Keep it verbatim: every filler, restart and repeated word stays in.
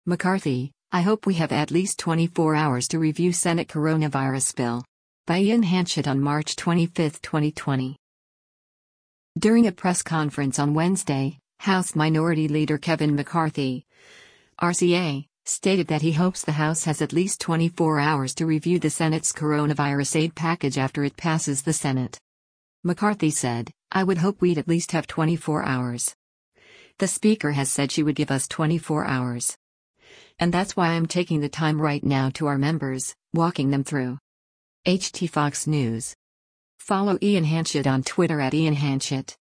McCarthy, I hope we have at least twenty-four hours to review Senate coronavirus bill. By Ian Hanchett on March twenty-fifth, twenty twenty. During a press conference on Wednesday, House Minority Leader Kevin McCarthy, R C A, stated that he hopes the House has at least twenty-four hours to review the Senate's coronavirus aid package after it passes the Senate. McCarthy said, "I would hope we'd at least have twenty-four hours. The Speaker has said she would give us twenty-four hours. And that's why I'm taking the time right now to our members, walking them through." H T Fox News. Follow Ian Hanchett on Twitter at Ian Hanchett.